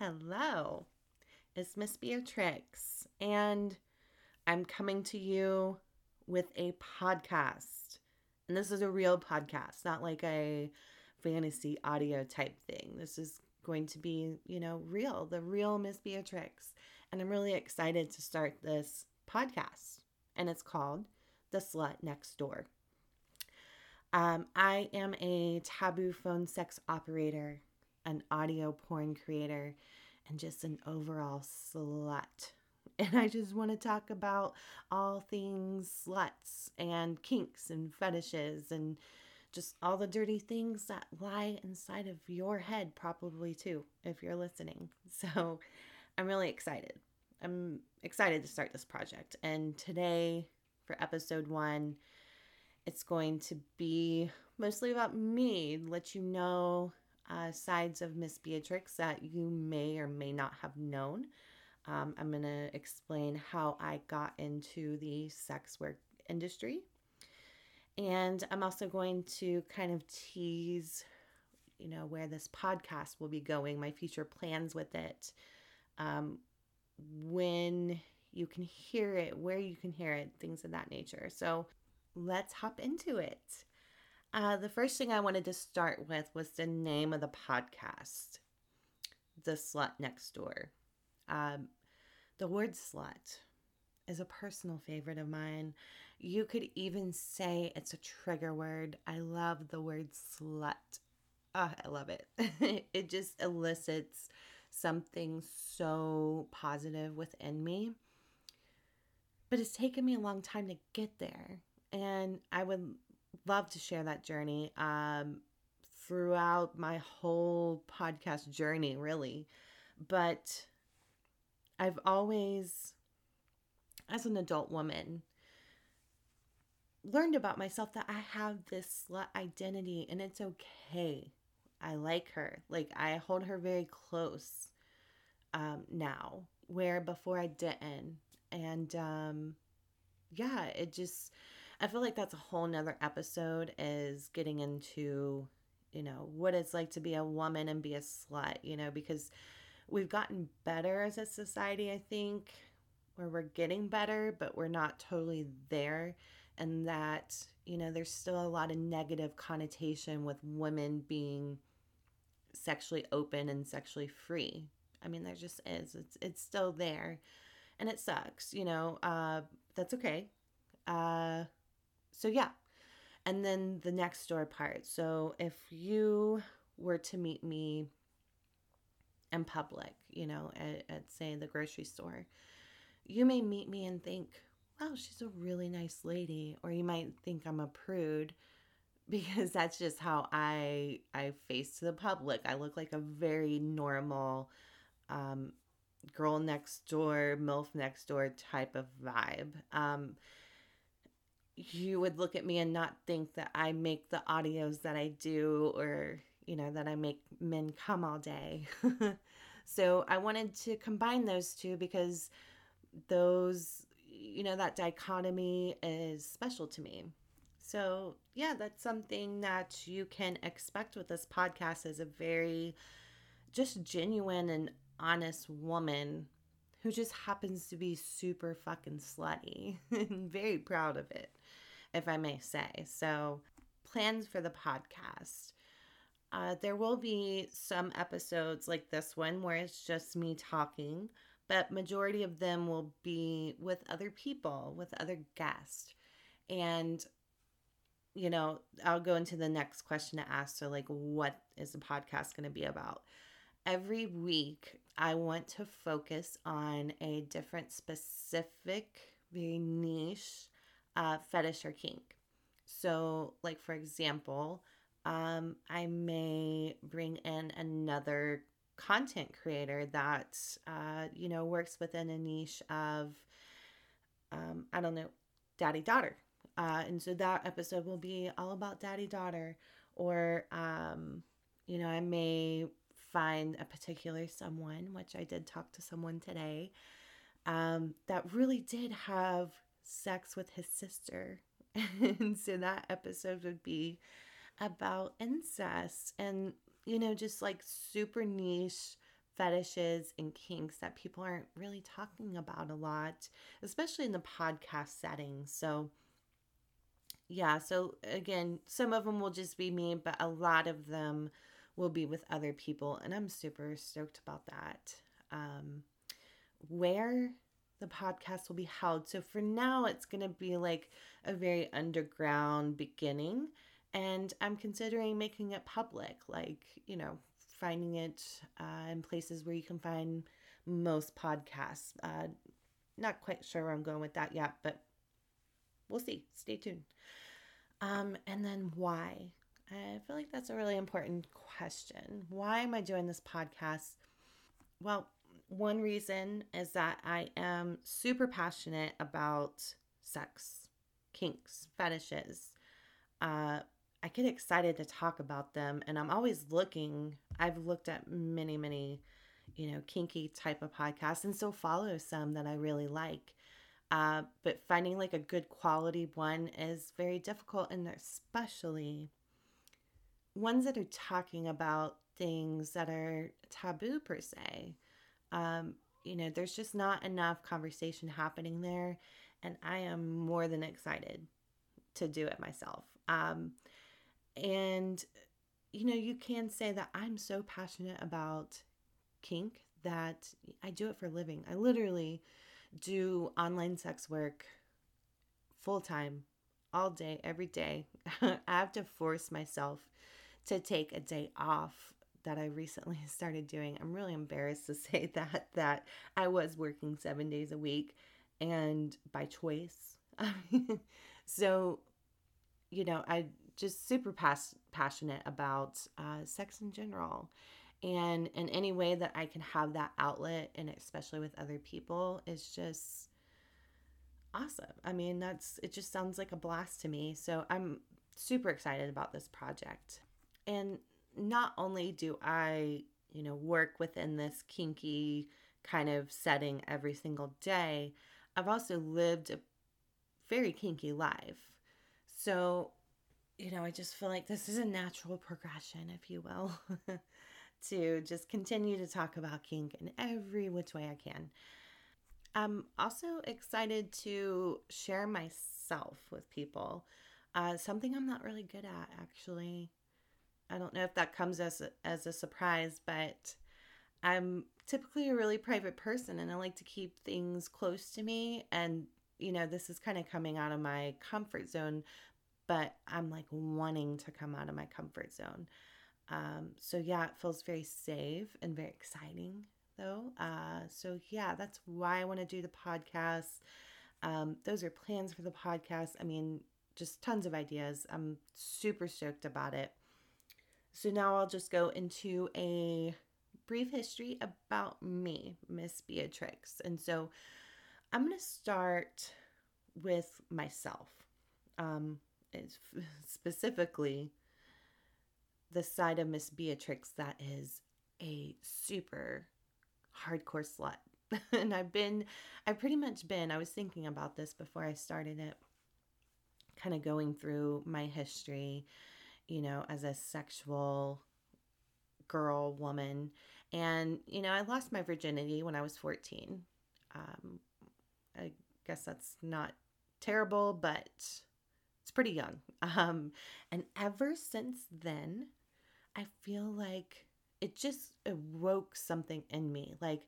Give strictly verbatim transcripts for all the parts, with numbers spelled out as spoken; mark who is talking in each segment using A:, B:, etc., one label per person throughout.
A: Hello, it's Miss Beatrix, and I'm coming to you with a podcast. And this is a real podcast, not like a fantasy audio type thing. This is going to be, you know, real, the real Miss Beatrix. And I'm really excited to start this podcast. And it's called The Slut Next Door. Um, I am a taboo phone sex operator, an audio porn creator, and just an overall slut. And I just want to talk about all things sluts and kinks and fetishes and just all the dirty things that lie inside of your head, probably too, if you're listening. So I'm really excited. I'm excited to start this project. And today, for episode one, it's going to be mostly about me, let you know uh, sides of Miss Beatrix that you may or may not have known. Um, I'm going to explain how I got into the sex work industry. And I'm also going to kind of tease, you know, where this podcast will be going, my future plans with it, um, when you can hear it, where you can hear it, things of that nature. So let's hop into it. Uh, the first thing I wanted to start with was the name of the podcast, The Slut Next Door. Um, the word slut is a personal favorite of mine. You could even say it's a trigger word. I love the word slut. Oh, I love it. It just elicits something so positive within me. But it's taken me a long time to get there. And I would love to share that journey um, throughout my whole podcast journey, really. But I've always, as an adult woman, learned about myself that I have this slut identity and it's okay. I like her. Like, I hold her very close um, now, where before I didn't. And um, yeah, it just, I feel like that's a whole nother episode, is getting into, you know, what it's like to be a woman and be a slut, you know, because we've gotten better as a society, I think, where we're getting better, but we're not totally there. And that, you know, there's still a lot of negative connotation with women being sexually open and sexually free. I mean, there just is. It's it's still there. And it sucks, you know. Uh, that's okay. Uh, so yeah. And then the next door part. So if you were to meet me in public, you know, at, at say the grocery store, you may meet me and think, wow, she's a really nice lady. Or you might think I'm a prude, because that's just how I I face to the public. I look like a very normal um, girl next door, MILF next door type of vibe. Um, you would look at me and not think that I make the audios that I do, or, you know, that I make men come all day. So I wanted to combine those two because those, you know, that dichotomy is special to me. So yeah, that's something that you can expect with this podcast, is a very just genuine and honest woman who just happens to be super fucking slutty and very proud of it, if I may say. So, plans for the podcast. Uh, there will be some episodes like this one where it's just me talking, but majority of them will be with other people, with other guests. And, you know, I'll go into the next question to ask. So, like, what is the podcast going to be about? Every week, I want to focus on a different, specific, very niche uh, fetish or kink. So, like, for example, um, I may bring in another content creator that, uh, you know, works within a niche of, um, I don't know, daddy-daughter. Uh, and so that episode will be all about daddy-daughter. Or, um, you know, I may find a particular someone, which I did talk to someone today, um, that really did have sex with his sister. And so that episode would be about incest and, you know, just like super niche fetishes and kinks that people aren't really talking about a lot, especially in the podcast setting. So, yeah, so again, some of them will just be me, but a lot of them will be with other people, and I'm super stoked about that. Um, where the podcast will be held. So for now, it's going to be like a very underground beginning. And I'm considering making it public, like, you know, finding it uh, in places where you can find most podcasts. Uh, not quite sure where I'm going with that yet, but we'll see. Stay tuned. Um, and then why? I feel like that's a really important question. Why am I doing this podcast? Well, one reason is that I am super passionate about sex, kinks, fetishes. Uh, I get excited to talk about them, and I'm always looking. I've looked at many, many, you know, kinky type of podcasts, and still follow some that I really like. Uh, but finding like a good quality one is very difficult, and especially ones that are talking about things that are taboo per se. Um, you know, there's just not enough conversation happening there, and I am more than excited to do it myself. Um, and, you know, you can say that I'm so passionate about kink that I do it for a living. I literally do online sex work full time, all day, every day. I have to force myself to take a day off that I recently started doing. I'm really embarrassed to say that that I was working seven days a week and by choice. So, you know, I just super pas- passionate about uh, sex in general. And in any way that I can have that outlet, and especially with other people, is just awesome. I mean, that's it just sounds like a blast to me. So I'm super excited about this project. And not only do I, you know, work within this kinky kind of setting every single day, I've also lived a very kinky life. So, you know, I just feel like this is a natural progression, if you will, to just continue to talk about kink in every which way I can. I'm also excited to share myself with people. Uh, something I'm not really good at, actually. I don't know if that comes as a, as a surprise, but I'm typically a really private person, and I like to keep things close to me. And, you know, this is kind of coming out of my comfort zone, but I'm like wanting to come out of my comfort zone. Um, so, yeah, it feels very safe and very exciting, though. Uh, so, yeah, that's why I want to do the podcast. Um, those are plans for the podcast. I mean, just tons of ideas. I'm super stoked about it. So now I'll just go into a brief history about me, Miss Beatrix. And so I'm going to start with myself, um, it's specifically the side of Miss Beatrix that is a super hardcore slut. And I've been, I've pretty much been, I was thinking about this before I started it, kind of going through my history, you know, as a sexual girl, woman. And, you know, I lost my virginity when I was fourteen. Um, I guess that's not terrible, but it's pretty young. Um, and ever since then, I feel like it just awoke something in me. Like,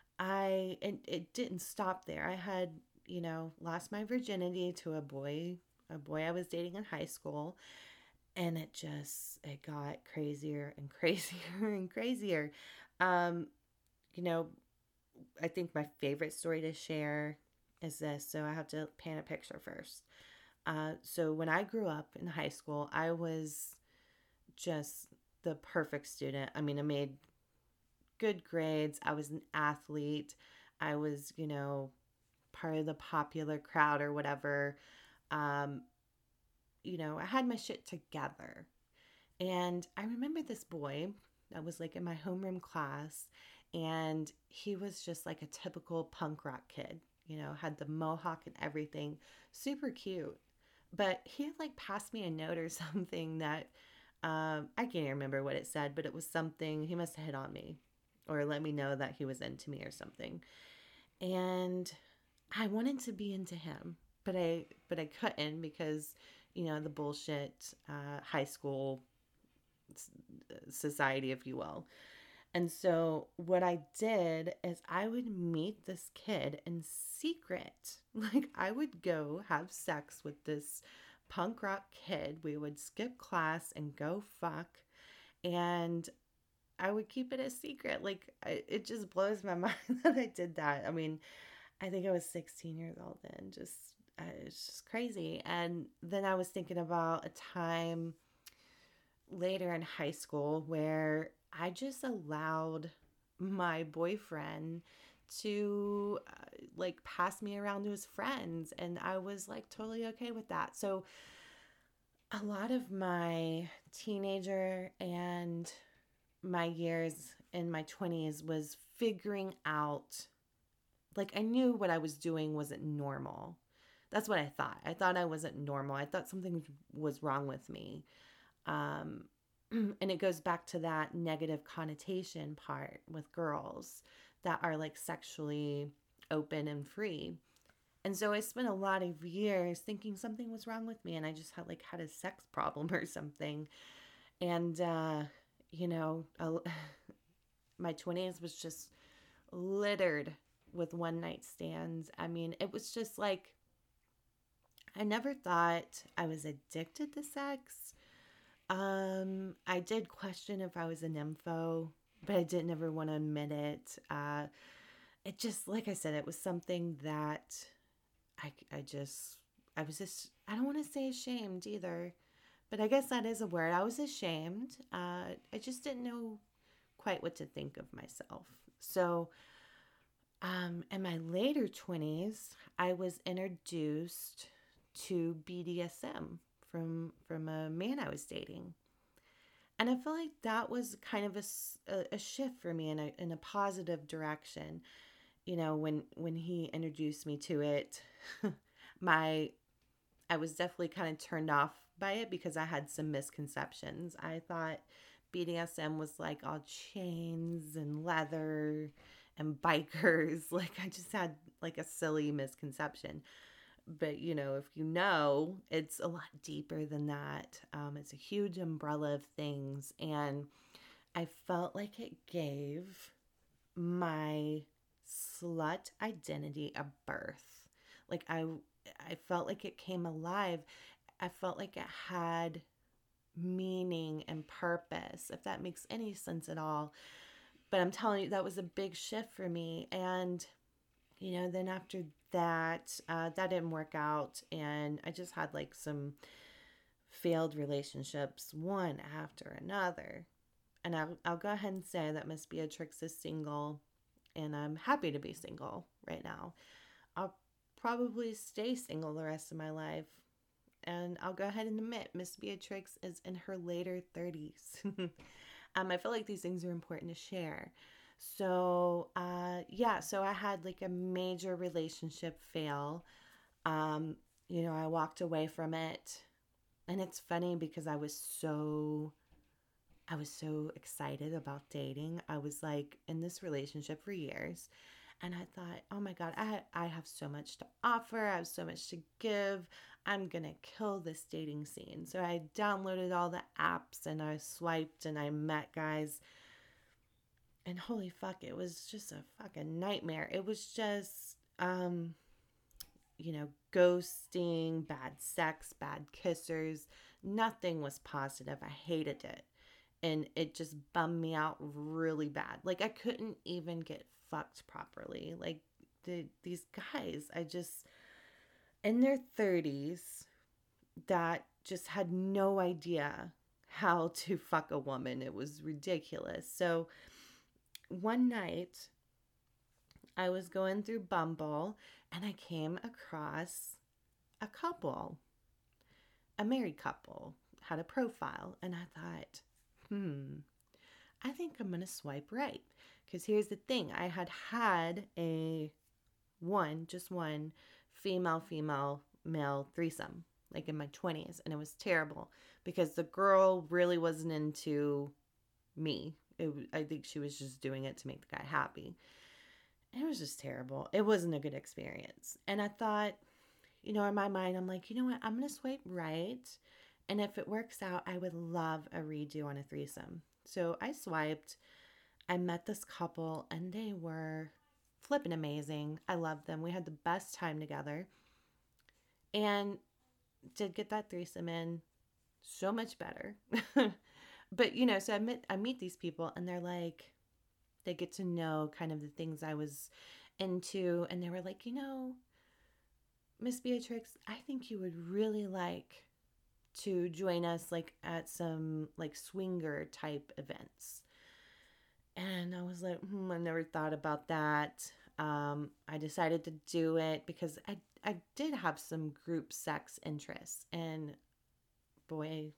A: I, it, it didn't stop there. I had, you know, lost my virginity to a boy, a boy I was dating in high school. And it just, it got crazier and crazier and crazier. Um, you know, I think my favorite story to share is this. So I have to paint a picture first. Uh, so when I grew up in high school, I was just the perfect student. I mean, I made good grades. I was an athlete. I was, you know, part of the popular crowd or whatever. Um, you know, I had my shit together. And I remember this boy that was like in my homeroom class, and he was just like a typical punk rock kid, you know, had the mohawk and everything, super cute. But he had like passed me a note or something that um, I can't even remember what it said, but it was something, he must have hit on me. or let me know that he was into me or something. And I wanted to be into him, but I but I couldn't because, you know, the bullshit uh, high school society, if you will. And so what I did is I would meet this kid in secret. Like I would go have sex with this punk rock kid. We would skip class and go fuck. And I would keep it a secret. Like it just blows my mind that I did that. I mean, I think I was sixteen years old then. Just uh, it's just crazy. And then I was thinking about a time later in high school where I just allowed my boyfriend to uh, like pass me around to his friends, and I was like totally okay with that. So a lot of my teenager and my years in my twenties was figuring out, like I knew what I was doing wasn't normal. That's what I thought. I thought I wasn't normal. I thought something was wrong with me. Um, and it goes back to that negative connotation part with girls that are like sexually open and free. And so I spent a lot of years thinking something was wrong with me and I just had like had a sex problem or something. And, uh, you know, my twenties was just littered with one night stands. I mean, it was just like, I never thought I was addicted to sex. Um, I did question if I was an nympho, but I didn't ever want to admit it. Uh, it just, like I said, it was something that I, I just, I was just, I don't want to say ashamed either, but I guess that is a word. I was ashamed. Uh, I just didn't know quite what to think of myself. So, um, in my later twenties, I was introduced to B D S M from from a man I was dating. And I feel like that was kind of a, a, shift for me in a in a positive direction. You know, when when he introduced me to it, my I was definitely kind of turned off by it because I had some misconceptions. I thought B D S M was like all chains and leather and bikers. Like I just had like a silly misconception. But, you know, if you know, it's a lot deeper than that. Um, it's a huge umbrella of things. And I felt like it gave my slut identity a birth. Like I, I felt like it came alive. I felt like it had meaning and purpose, if that makes any sense at all. But I'm telling you, that was a big shift for me. And you know, then after that, uh, that didn't work out. And I just had like some failed relationships, one after another. And I'll, I'll go ahead and say that Miss Beatrix is single. And I'm happy to be single right now. I'll probably stay single the rest of my life. And I'll go ahead and admit Miss Beatrix is in her later thirties. um, I feel like these things are important to share. So, uh, yeah, so I had like a major relationship fail. Um, you know, I walked away from it. And it's funny because I was so, I was so excited about dating. I was like in this relationship for years. And I thought, oh my God, I, I have so much to offer. I have so much to give. I'm going to kill this dating scene. So I downloaded all the apps and I swiped and I met guys. And holy fuck, it was just a fucking nightmare. It was just, um, you know, ghosting, bad sex, bad kissers. Nothing was positive. I hated it. And it just bummed me out really bad. Like, I couldn't even get fucked properly. Like, the, these guys, I just, in their thirties, that just had no idea how to fuck a woman. It was ridiculous. So, one night I was going through Bumble and I came across a couple, a married couple, had a profile, and I thought, hmm, I think I'm going to swipe right. Because here's the thing, I had had a one, just one female, female, male threesome, like in my twenties, and it was terrible because the girl really wasn't into me. It, I think she was just doing it to make the guy happy. It was just terrible. It wasn't a good experience. And I thought, you know, in my mind, I'm like, you know what? I'm going to swipe right. And if it works out, I would love a redo on a threesome. So I swiped. I met this couple and they were flipping amazing. I loved them. We had the best time together. And did get that threesome in. So much better. But, you know, so I meet, I meet these people and they're like, they get to know kind of the things I was into. And they were like, you know, Miss Beatrix, I think you would really like to join us like at some like swinger type events. And I was like, hmm, I never thought about that. Um, I decided to do it because I, I did have some group sex interests. And boy,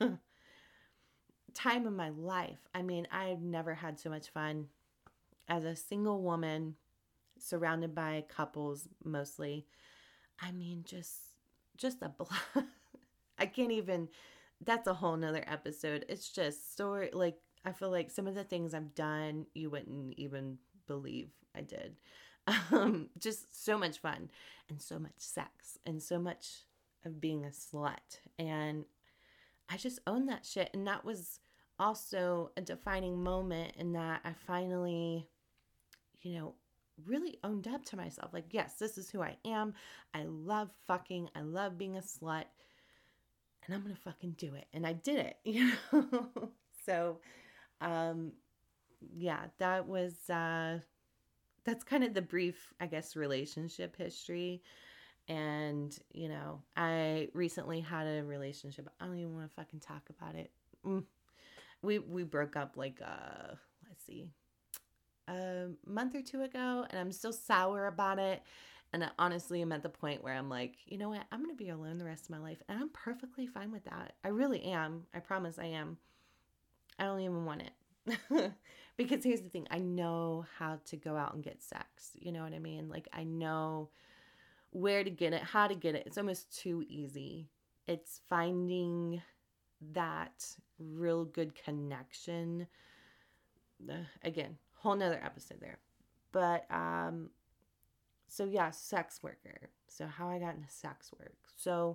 A: time of my life. I mean, I've never had so much fun as a single woman surrounded by couples mostly. I mean, just, just a blast. I can't even, that's a whole nother episode. It's just story, like, I feel like some of the things I've done, you wouldn't even believe I did. Um, just so much fun and so much sex and so much of being a slut. And I just owned that shit. And that was also a defining moment in that I finally, you know, really owned up to myself. Like, yes, this is who I am. I love fucking. I love being a slut. And I'm going to fucking do it. And I did it, you know? So, um, yeah, that was, uh, that's kind of the brief, I guess, relationship history. And, you know, I recently had a relationship. I don't even want to fucking talk about it. Mm. We, we broke up like, uh, let's see, a month or two ago. And I'm still sour about it. And I honestly am at the point where I'm like, you know what? I'm going to be alone the rest of my life. And I'm perfectly fine with that. I really am. I promise I am. I don't even want it. Because here's the thing. I know how to go out and get sex. You know what I mean? Like, I know where to get it, how to get it. It's almost too easy. It's finding that real good connection. Uh, again, whole nother episode there. But, um... So yeah, sex worker. So how I got into sex work. So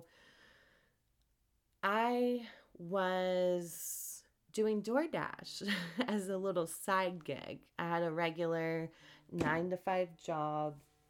A: I was doing DoorDash as a little side gig. I had a regular nine to five job,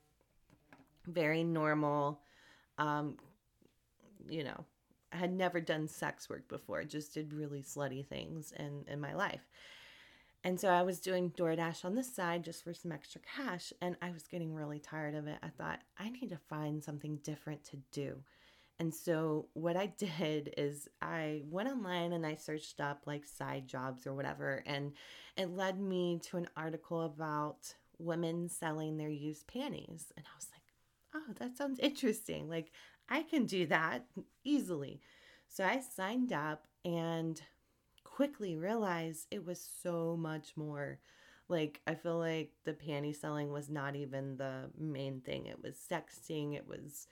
A: very normal. Um, you know, I had never done sex work before. Just did really slutty things in, in my life. And so I was doing DoorDash on the side just for some extra cash, and I was getting really tired of it. I thought, I need to find something different to do. And so what I did is I went online and I searched up like side jobs or whatever, and it led me to an article about women selling their used panties. And I was like, oh, that sounds interesting. Like, I can do that easily. So I signed up and quickly realized it was so much more. Like, I feel like the panty selling was not even the main thing. It was sexting, it was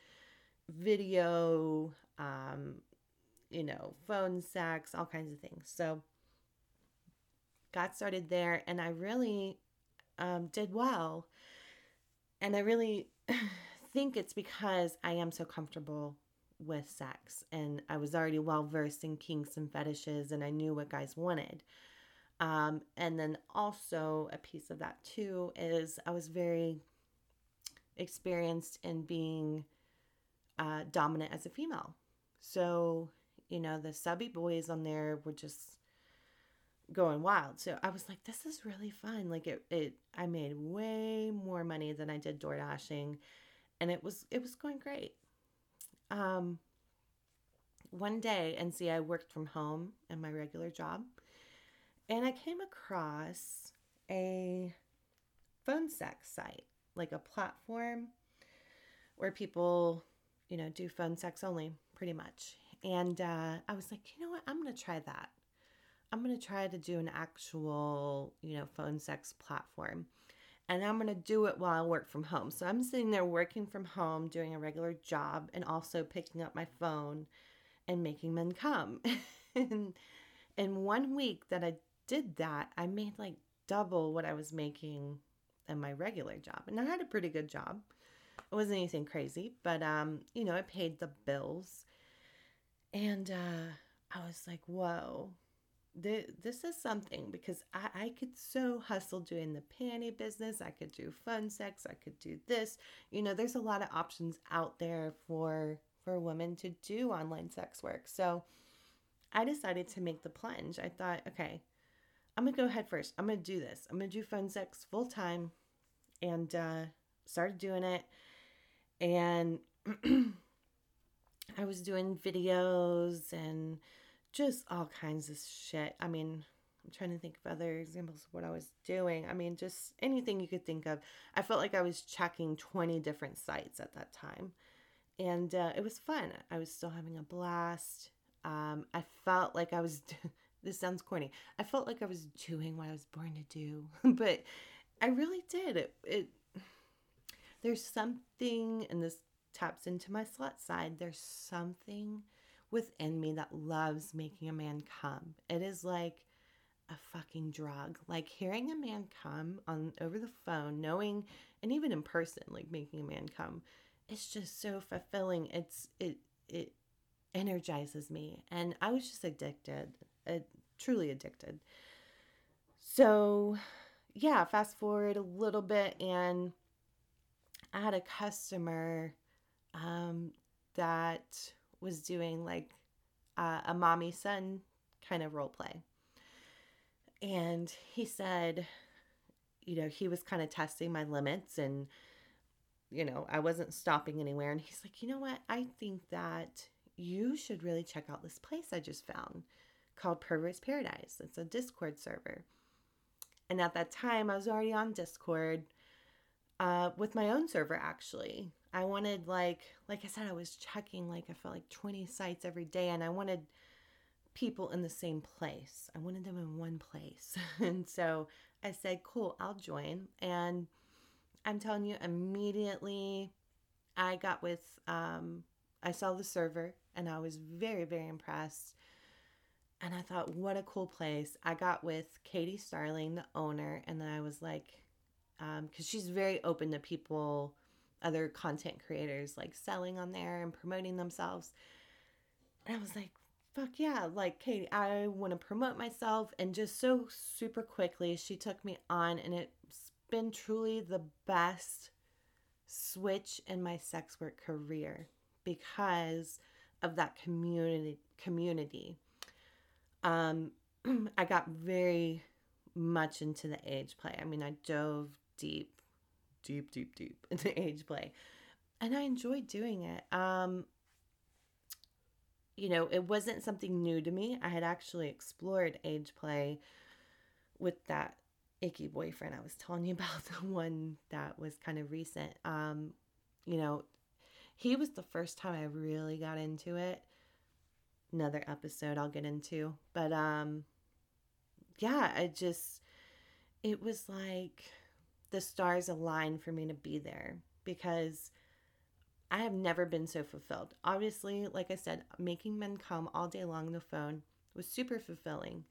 A: video, um, you know, phone sex, all kinds of things. So got started there and I really um, did well. And I really think it's because I am so comfortable with sex and I was already well versed in kinks and fetishes and I knew what guys wanted. Um, and then also a piece of that too is I was very experienced in being uh, dominant as a female. So, you know, the subby boys on there were just going wild. So I was like, this is really fun. Like it, it, I made way more money than I did door dashing and it was, it was going great. Um, one day, and see, I worked from home in my regular job, and I came across a phone sex site, like a platform where people, you know, do phone sex only, pretty much. And uh, I was like, you know what? I'm going to try that. I'm going to try to do an actual, you know, phone sex platform. And I'm going to do it while I work from home. So I'm sitting there working from home, doing a regular job, and also picking up my phone and making men come. and in one week that I did that, I made like double what I was making in my regular job. And I had a pretty good job. It wasn't anything crazy, but um, you know, it paid the bills. And uh I was like, whoa, th- this is something because I, I could so hustle doing the panty business. I could do fun sex. I could do this. You know, there's a lot of options out there for for women to do online sex work. So I decided to make the plunge. I thought, okay, I'm gonna go head first. I'm gonna do this. I'm gonna do fun sex full time, and uh, started doing it. And I was doing videos and just all kinds of shit. I mean, I'm trying to think of other examples of what I was doing. I mean, just anything you could think of. I felt like I was checking twenty different sites at that time. And uh, it was fun. I was still having a blast. Um, I felt like I was, this sounds corny. I felt like I was doing what I was born to do, but I really did. It, it, there's something, and this taps into my slut side. There's something within me that loves making a man come. It is like a fucking drug. Like hearing a man come on over the phone, knowing, and even in person, like making a man come, it's just so fulfilling. It's it it energizes me, and I was just addicted, uh, truly addicted. So, yeah, fast forward a little bit, and I had a customer um, that was doing like uh, a mommy son kind of role play. And he said, you know, he was kind of testing my limits, and, you know, I wasn't stopping anywhere. And he's like, you know what? I think that you should really check out this place I just found called Perverse Paradise. It's a Discord server. And at that time, I was already on Discord uh, with my own server, actually. I wanted, like, like I said, I was checking, like, I felt like twenty sites every day, and I wanted people in the same place. I wanted them in one place. And so I said, cool, I'll join. And I'm telling you, immediately I got with, um, I saw the server and I was very, very impressed. And I thought, what a cool place. I got with Katie Starling, the owner, and then I was like, because um, she's very open to people, other content creators, like selling on there and promoting themselves. And I was like, fuck yeah, like, Katie, I want to promote myself. And just so super quickly, she took me on, and it's been truly the best switch in my sex work career because of that community community. Um, I got very much into the age play. I mean, I dove deep, deep, deep, deep into age play, and I enjoyed doing it. Um, you know, it wasn't something new to me. I had actually explored age play with that icky boyfriend I was telling you about, the one that was kind of recent. Um, you know, he was the first time I really got into it. Another episode I'll get into. But um, yeah, I just, it was like the stars aligned for me to be there because I have never been so fulfilled. Obviously, like I said, making men come all day long on the phone was super fulfilling.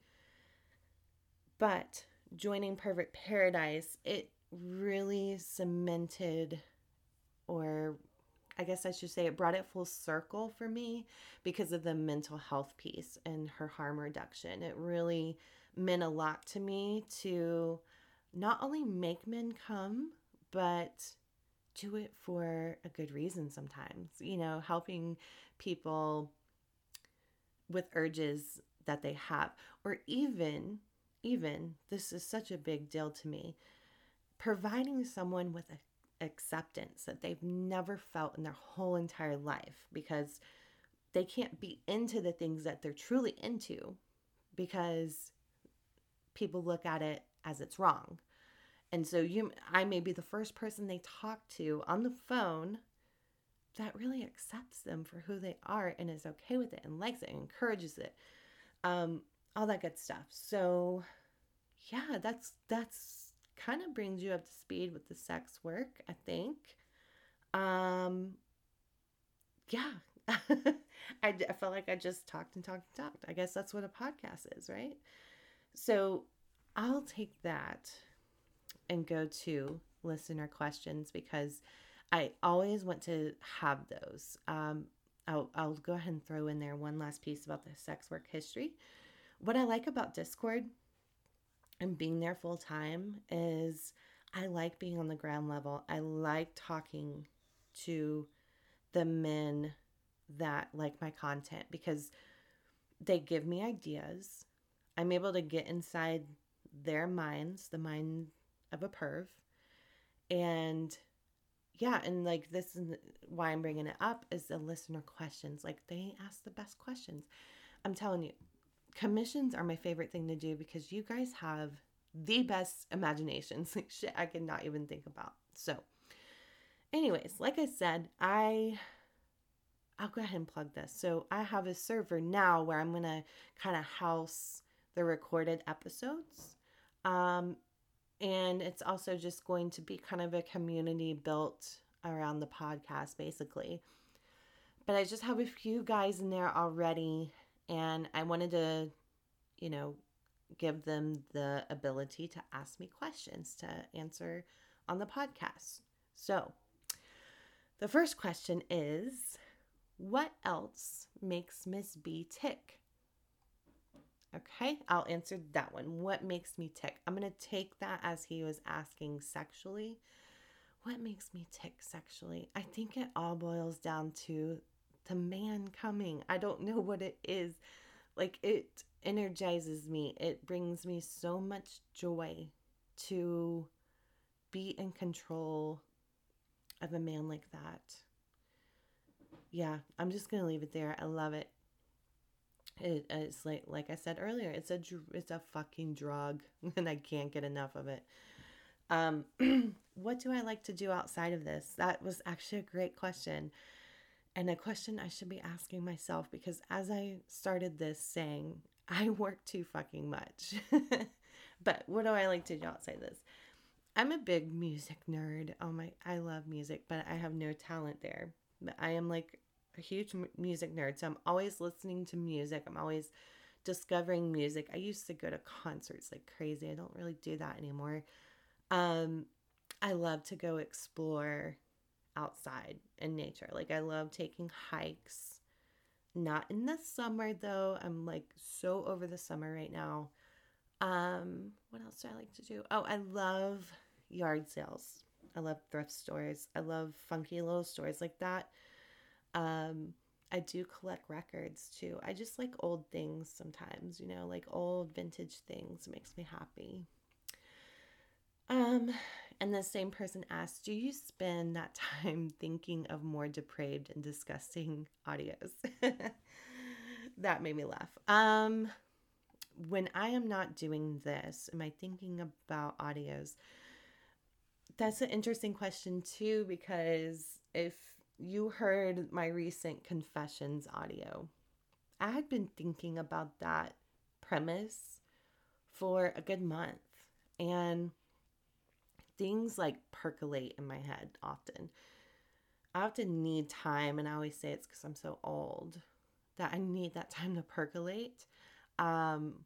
A: But joining Pervert Paradise, it really cemented, or I guess I should say it brought it full circle for me because of the mental health piece and her harm reduction. It really meant a lot to me to not only make men come, but do it for a good reason sometimes. You know, helping people with urges that they have, or even, even, this is such a big deal to me, providing someone with a acceptance that they've never felt in their whole entire life because they can't be into the things that they're truly into because people look at it as it's wrong. And so you I may be the first person they talk to on the phone that really accepts them for who they are and is okay with it and likes it and encourages it. Um, all that good stuff. So yeah, that's that's kind of brings you up to speed with the sex work, I think. Um, yeah. I, I felt like I just talked and talked and talked. I guess that's what a podcast is, right? So I'll take that and go to listener questions because I always want to have those. Um, I'll, I'll go ahead and throw in there one last piece about the sex work history. What I like about Discord and being there full time is I like being on the ground level. I like talking to the men that like my content because they give me ideas. I'm able to get inside their minds, the mind of a perv. And yeah, and like this is why I'm bringing it up is the listener questions. Like they ask the best questions. I'm telling you, commissions are my favorite thing to do because you guys have the best imaginations. Like shit I cannot even think about. So anyways, like I said, I I'll go ahead and plug this. So I have a server now where I'm going to kind of house the recorded episodes. Um, and it's also just going to be kind of a community built around the podcast, basically. But I just have a few guys in there already. And I wanted to, you know, give them the ability to ask me questions to answer on the podcast. So the first question is, what else makes Miss B tick? Okay, I'll answer that one. What makes me tick? I'm going to take that as he was asking sexually. What makes me tick sexually? I think it all boils down to the man coming. I don't know what it is. Like, it energizes me. It brings me so much joy to be in control of a man like that. Yeah, I'm just going to leave it there. I love it. It, it's like like I said earlier, it's a it's a fucking drug and I can't get enough of it. Um, what do I like to do outside of this? That was actually a great question. And a question I should be asking myself because as I started this saying, I work too fucking much. But what do I like to do outside this? I'm a big music nerd. Oh my, I love music, but I have no talent there. But I am like a huge music nerd. So I'm always listening to music. I'm always discovering music. I used to go to concerts like crazy. I don't really do that anymore. Um, I love to go explore outside in nature. Like I love taking hikes. Not in the summer though. I'm like so over the summer right now. Um, what else do I like to do? Oh, I love yard sales. I love thrift stores. I love funky little stores like that. Um, I do collect records too. I just like old things sometimes, you know, like old vintage things. It makes me happy. Um, and the same person asked, do you spend that time thinking of more depraved and disgusting audios? That made me laugh. Um, when I am not doing this, am I thinking about audios? That's an interesting question too, because if you heard my recent confessions audio, I had been thinking about that premise for a good month. And things like percolate in my head often. I often need time, and I always say it's because I'm so old that I need that time to percolate. Um,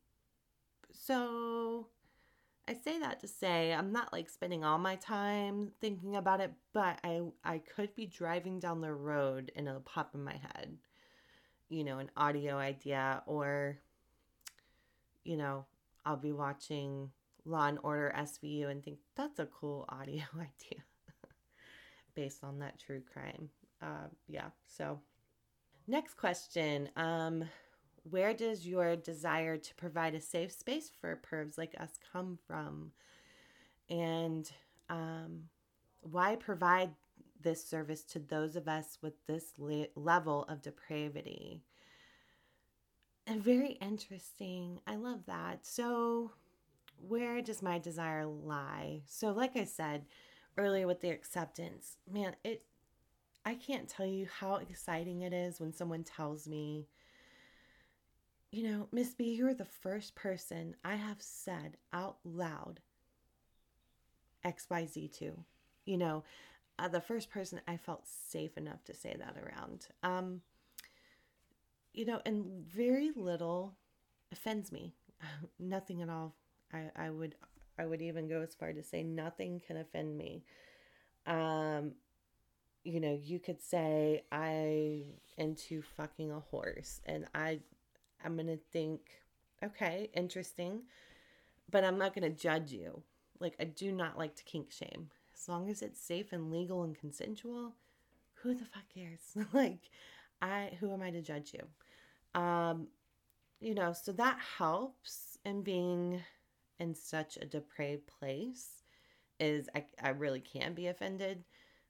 A: so I say that to say I'm not like spending all my time thinking about it, but I I could be driving down the road and it'll pop in my head, you know, an audio idea, or, you know, I'll be watching Law and Order S V U and think that's a cool audio idea based on that true crime. Uh, yeah. So next question. Um, where does your desire to provide a safe space for pervs like us come from? And um, why provide this service to those of us with this le- level of depravity? And very interesting. I love that. So where does my desire lie? So like I said earlier with the acceptance, man, it I can't tell you how exciting it is when someone tells me, you know, Miss B, you're the first person I have said out loud X Y Z to. You know, uh, the first person I felt safe enough to say that around. Um, you know, and very little offends me. nothing at all. I, I would I would even go as far to say nothing can offend me. Um, you know, you could say I into fucking a horse and I I'm going to think, okay, interesting, but I'm not going to judge you. Like, I do not like to kink shame. As long as it's safe and legal and consensual, who the fuck cares? Like, I who am I to judge you? Um, you know, so that helps in being in such a depraved place is I, I really can be offended.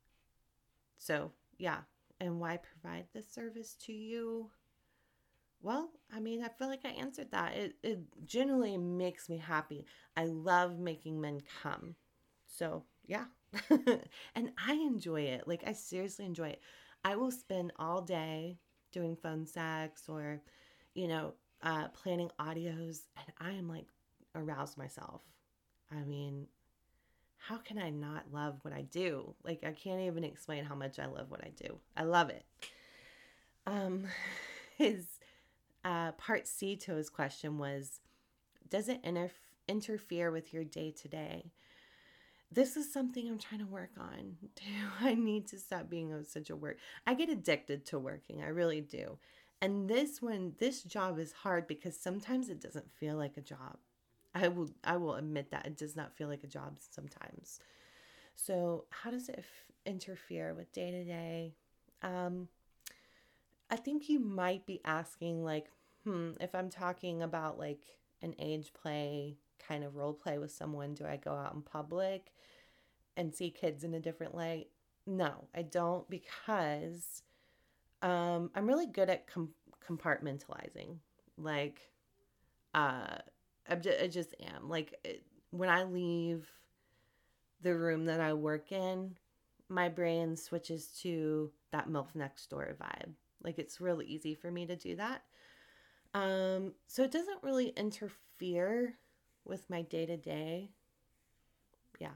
A: So, yeah. And why provide this service to you? Well, I mean, I feel like I answered that. It, it generally makes me happy. I love making men come. So, yeah. And I enjoy it. Like, I seriously enjoy it. I will spend all day doing phone sex or, you know, uh, planning audios, and I am like aroused myself. I mean, how can I not love what I do? Like, I can't even explain how much I love what I do. I love it. Um, his uh, part C to his question was, does it interf- interfere with your day to day? This is something I'm trying to work on. Do I need to stop being such a work? I get addicted to working. I really do. And this one, this job is hard because sometimes it doesn't feel like a job. I will, I will admit that it does not feel like a job sometimes. So how does it f- interfere with day to day? Um, I think you might be asking like, hmm, if I'm talking about like an age play kind of role play with someone, do I go out in public and see kids in a different light? No, I don't because um, I'm really good at com- compartmentalizing. Like, uh, I'm just, I just am. Like, it, when I leave the room that I work in, my brain switches to that MILF next door vibe. Like, it's really easy for me to do that. Um, so it doesn't really interfere with my day to day. Yeah.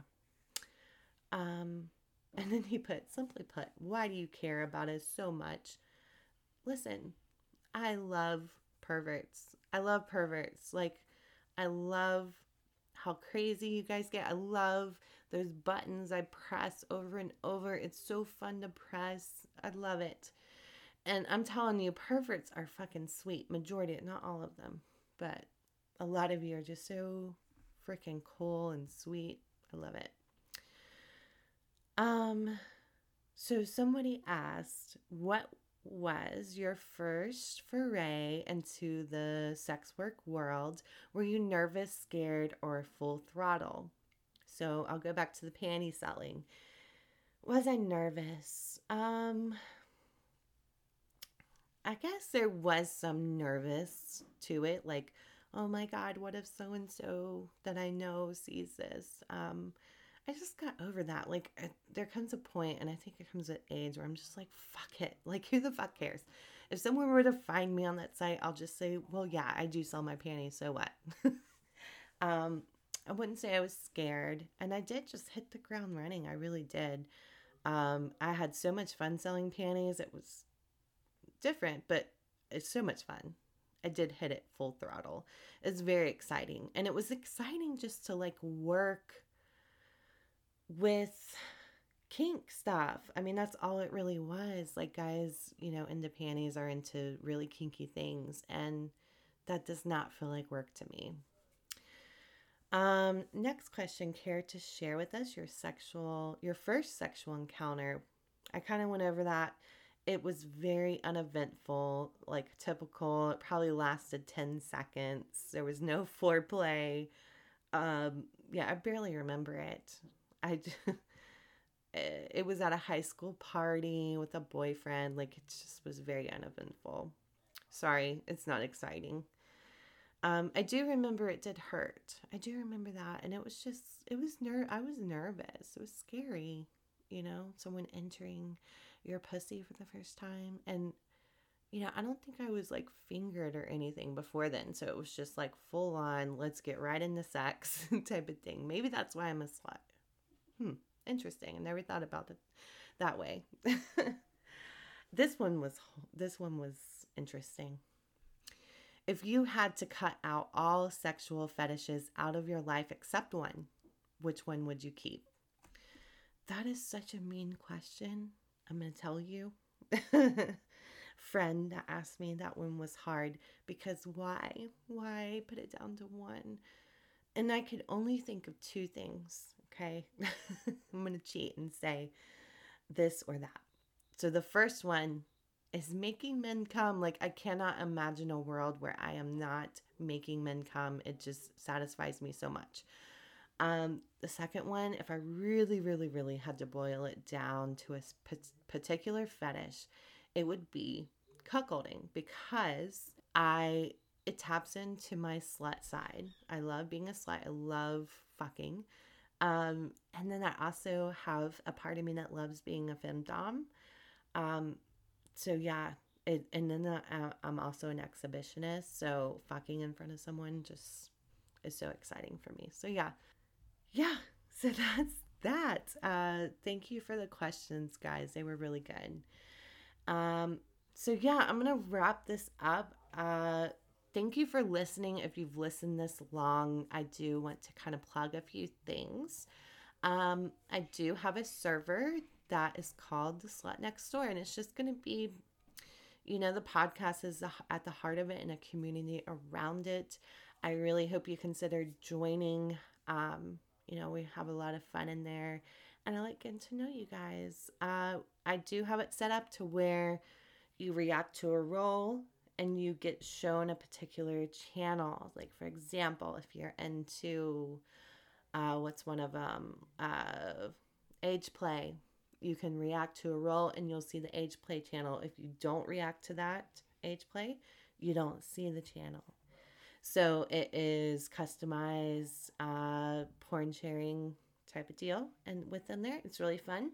A: Um, and then he put, simply put, why do you care about us so much? Listen, I love perverts. I love perverts. Like, I love how crazy you guys get. I love those buttons I press over and over. It's so fun to press. I love it. And I'm telling you, perverts are fucking sweet. Majority, not all of them, but a lot of you are just so freaking cool and sweet. I love it. Um, so somebody asked, what was your first foray into the sex work world? Were you nervous, scared, or full throttle? So I'll go back to the panty selling. Was I nervous? Um, I guess there was some nervous to it, like, oh my God, what if so and so that I know sees this? Um, I just got over that. Like, uh, there comes a point, and I think it comes at age where I'm just like, fuck it. Like, who the fuck cares? If someone were to find me on that site, I'll just say, well, yeah, I do sell my panties, so what? um, I wouldn't say I was scared, and I did just hit the ground running. I really did. Um, I had so much fun selling panties. It was different, but it's so much fun. I did hit it full throttle. It's very exciting. And it was exciting just to like work with kink stuff. I mean, that's all it really was. Like, guys, you know, into panties are into really kinky things. And that does not feel like work to me. Um, next question, care to share with us your sexual, your first sexual encounter? I kind of went over that. It was very uneventful, like typical. It probably lasted ten seconds. There was no foreplay. Um, yeah, I barely remember it. I it was at a high school party with a boyfriend. Like, it just was very uneventful. Sorry, it's not exciting. Um, I do remember it did hurt. I do remember that, and it was just, it was ner. I was nervous. It was scary, you know, someone entering your pussy for the first time, and you know, I don't think I was like fingered or anything before then, so it was just like full on, let's get right into sex type of thing. Maybe that's why I'm a slut. Hmm, interesting. I never thought about it that way. This one was this one was interesting. If you had to cut out all sexual fetishes out of your life except one, which one would you keep? That is such a mean question. I'm going to tell you. Friend that asked me, that one was hard because why? Why put it down to one? And I could only think of two things, okay? I'm going to cheat and say this or that. So the first one is making men come. Like, I cannot imagine a world where I am not making men come. It just satisfies me so much. Um, the second one, if I really, really, really had to boil it down to a particular fetish, it would be cuckolding, because I it taps into my slut side. I love being a slut. I love fucking. Um, and then I also have a part of me that loves being a femdom. Um, so yeah, it, and then uh, I'm also an exhibitionist. So fucking in front of someone just is so exciting for me. So yeah, yeah. So that's that. Uh, thank you for the questions, guys. They were really good. Um, so yeah, I'm gonna wrap this up. Uh, thank you for listening. If you've listened this long, I do want to kind of plug a few things. Um, I do have a server that is called The Slut Next Door, and it's just gonna be, you know, the podcast is at the heart of it and a community around it. I really hope you consider joining. Um, you know, we have a lot of fun in there, and I like getting to know you guys. Uh, I do have it set up to where you react to a role and you get shown a particular channel. Like, for example, if you're into, uh, what's one of them, uh, age play, you can react to a role and you'll see the age play channel. If you don't react to that age play, you don't see the channel. So it is customized uh, porn sharing type of deal. And within there, it's really fun.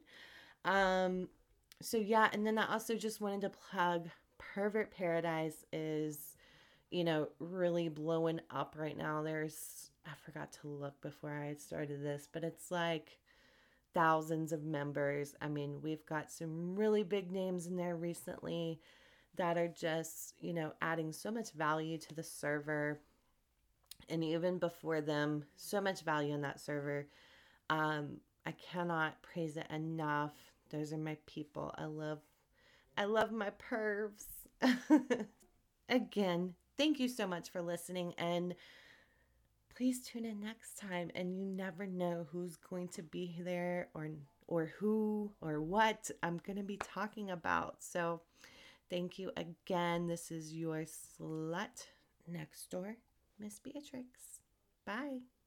A: Um, so yeah, and then I also just wanted to plug Pervert Paradise is, you know, really blowing up right now. There's, I forgot to look before I started this, but it's like thousands of members. I mean, we've got some really big names in there recently that are just, you know, adding so much value to the server. And even before them, so much value in that server. Um, I cannot praise it enough. Those are my people. I love, I love my pervs. Again, thank you so much for listening, and please tune in next time. And you never know who's going to be there, or or who or what I'm going to be talking about. So thank you again. This is your slut next door, Miss Beatrix. Bye.